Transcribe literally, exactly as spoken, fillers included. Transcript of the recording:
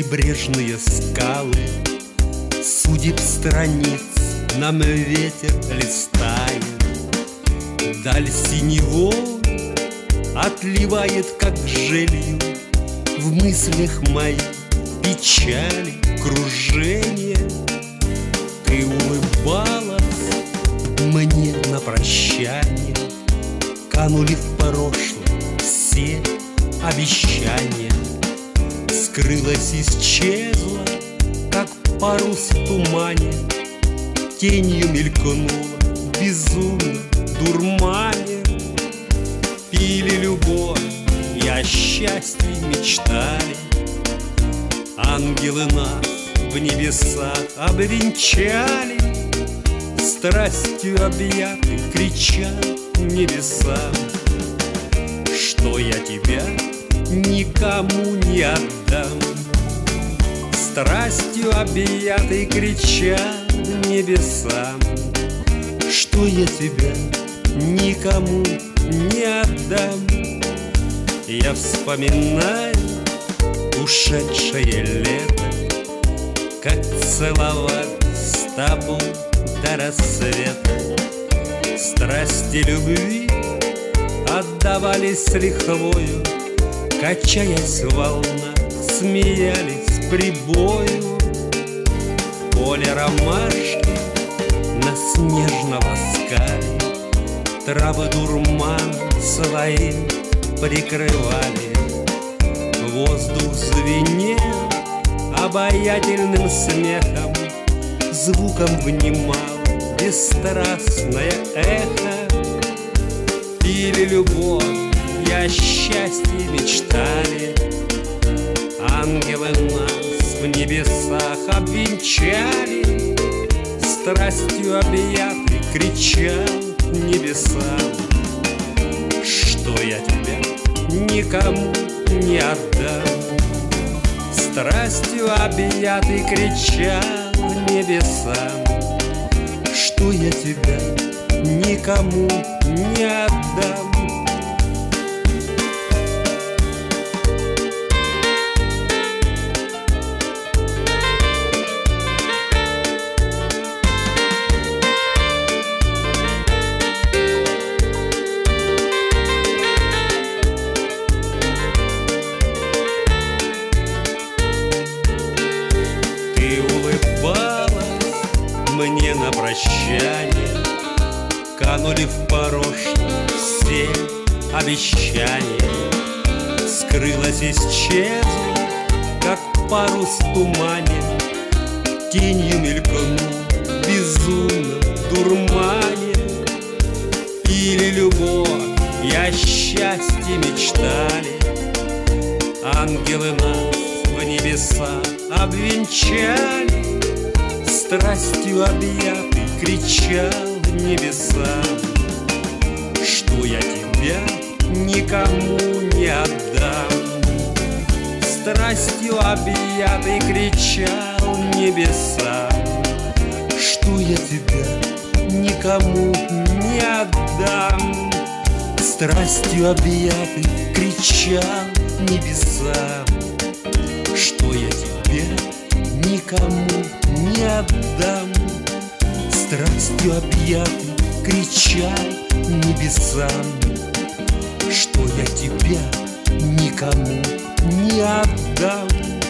Прибрежные скалы, судеб страниц нам ветер листает. Даль синевой отливает, как желью, в мыслях моих печали, кружение. Ты улыбалась мне на прощание, канули в прошлое все обещания. Скрылась, исчезла, как парус в тумане, тенью мелькнула, безумно, дурмане. Пили любовь и о счастье мечтали, ангелы нас в небесах обвенчали. Страстью объяты кричат небесам, что я тебя никому не отдам. Страстью объяты кричат небесам, что я тебя никому не отдам. Я вспоминаю ушедшее лето, как целовать с тобой до рассвета. Страсти любви отдавались с лихвою, качаясь в волнах, смеялись прибою. Поле ромашки нас нежно ласкали, травы дурман своим прикрывали. Воздух звенел обаятельным смехом, звуком внимал бесстрастное эхо. Пили любовь и о счастье мечтали, ангелы нас в небесах обвенчали. Страстью объяты кричат небесам, что я тебя никому не отдам. Страстью объяты кричат небесам, что я тебя никому не отдам. Мне на прощание канули в прошлое все обещания. Скрылась, исчезла, как парус в тумане, тенью мелькнул, безумно, дурмане. Пили любовь и о счастье мечтали, ангелы нас в небесах обвенчали. Страстью объяты кричал небесам, что я тебя никому не отдам. Страстью объяты кричал небесам, что я тебя никому не отдам. Страстью объяты кричал небесам, что я тебя никому не отдам. Страстью объяты кричал небесам, что я тебя никому не отдам.